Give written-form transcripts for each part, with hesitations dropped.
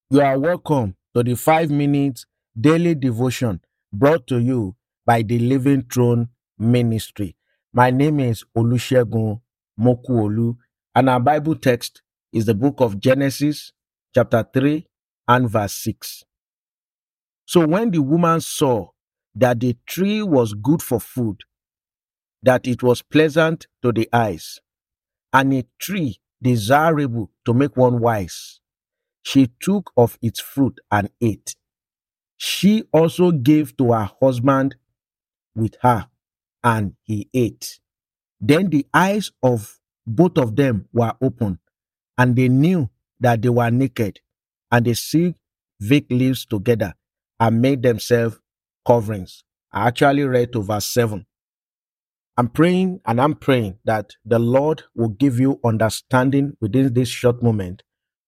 You are welcome to the 5 minutes daily devotion brought to you by the Living Throne Ministry. My name is Olusegun Mokuolu, and our Bible text is the book of Genesis, chapter 3 and verse 6. So when the woman saw that the tree was good for food, that it was pleasant to the eyes, and a tree desirable to make one wise, she took of its fruit and ate. She also gave to her husband with her, and he ate. Then the eyes of both of them were open, and they knew that they were naked, and they sewed fig leaves together and made themselves coverings. I actually read to verse 7. I'm praying that the Lord will give you understanding within this short moment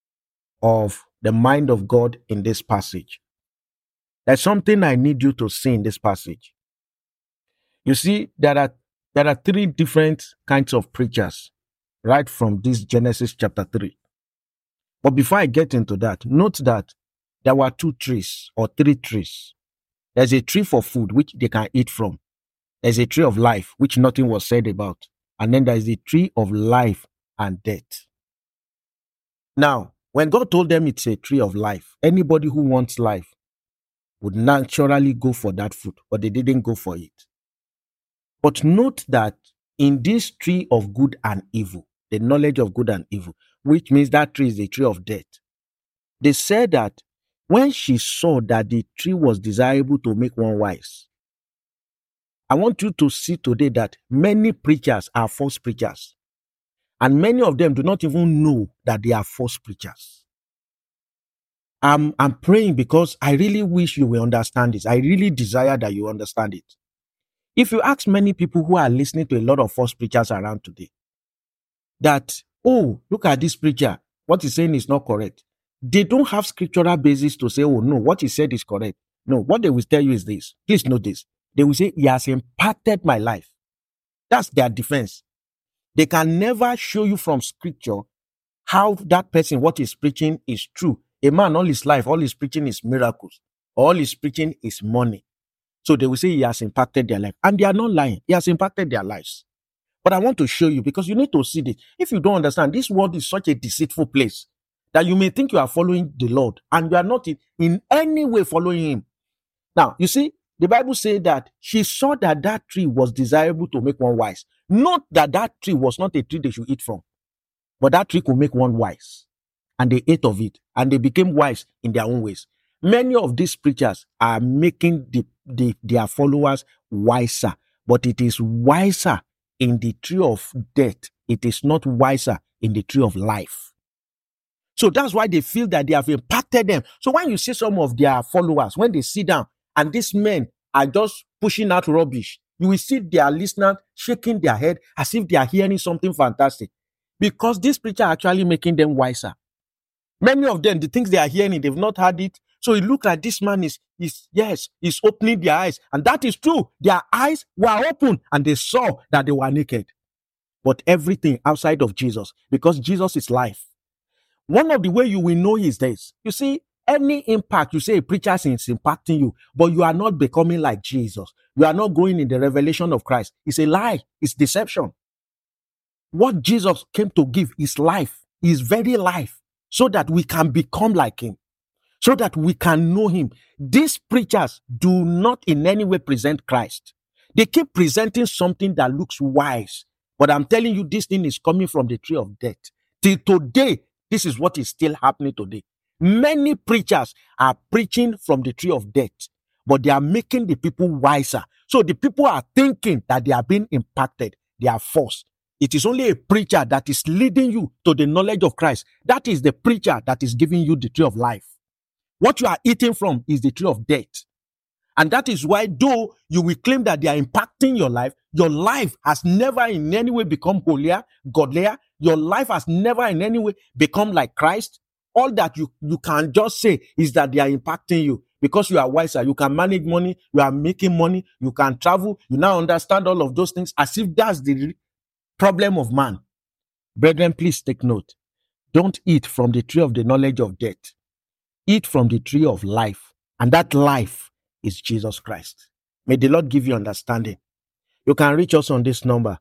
of the mind of God in this passage. There's something I need you to see in this passage. You see, there are three different kinds of preachers right from this Genesis chapter 3. But before I get into that, note that there were 2 trees or 3 trees. There's a tree for food, which they can eat from. There's a tree of life, which nothing was said about. And then there's a tree of life and death. Now, when God told them it's a tree of life, anybody who wants life would naturally go for that fruit, but they didn't go for it. But note that in this tree of good and evil, the knowledge of good and evil, which means that tree is a tree of death, they said that when she saw that the tree was desirable to make one wise, I want you to see today that many preachers are false preachers. And many of them do not even know that they are false preachers. I'm praying because I really wish you will understand this. I really desire that you understand it. If you ask many people who are listening to a lot of false preachers around today, that, oh, look at this preacher, what he's saying is not correct. They don't have scriptural basis to say, oh, no, what he said is correct. No, what they will tell you is this. Please note this. They will say, he has impacted my life. That's their defense. They can never show you from scripture how that person, what he's preaching is true. A man, all his life, all he's preaching is miracles. All he's preaching is money. So they will say he has impacted their life. And they are not lying. He has impacted their lives. But I want to show you, because you need to see this. If you don't understand, this world is such a deceitful place that you may think you are following the Lord and you are not in any way following him. Now, you see, the Bible says that she saw that that tree was desirable to make one wise. Not that that tree was not a tree they should eat from, but that tree could make one wise. And they ate of it, and they became wise in their own ways. Many of these preachers are making their followers wiser, but it is wiser in the tree of death. It is not wiser in the tree of life. So that's why they feel that they have impacted them. So when you see some of their followers, when they sit down and these men are just pushing out rubbish, you will see their listeners shaking their head as if they are hearing something fantastic. Because this preacher are actually making them wiser. Many of them, the things they are hearing, they've not heard it. So it looks like this man is opening their eyes. And that is true. Their eyes were open and they saw that they were naked. But everything outside of Jesus, because Jesus is life. One of the way you will know is this. You see, any impact, you say a preacher is impacting you, but you are not becoming like Jesus. You are not going in the revelation of Christ. It's a lie. It's deception. What Jesus came to give is life, his very life, so that we can become like him, so that we can know him. These preachers do not in any way present Christ. They keep presenting something that looks wise. But I'm telling you, this thing is coming from the tree of death. Till today, this is what is still happening today. Many preachers are preaching from the tree of death, but they are making the people wiser. So the people are thinking that they are being impacted. They are false. It is only a preacher that is leading you to the knowledge of Christ. That is the preacher that is giving you the tree of life. What you are eating from is the tree of death. And that is why, though you will claim that they are impacting your life has never in any way become holier, godlier. Your life has never in any way become like Christ. All that you can just say is that they are impacting you because you are wiser. You can manage money. You are making money. You can travel. You now understand all of those things as if that's the problem of man. Brethren, please take note. Don't eat from the tree of the knowledge of death. eat from the tree of life, and that life is Jesus Christ. May the Lord give you understanding. You can reach us on this number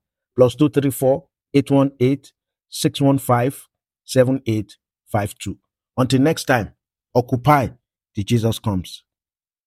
+234-818-615-7852. Until next time, occupy till Jesus comes.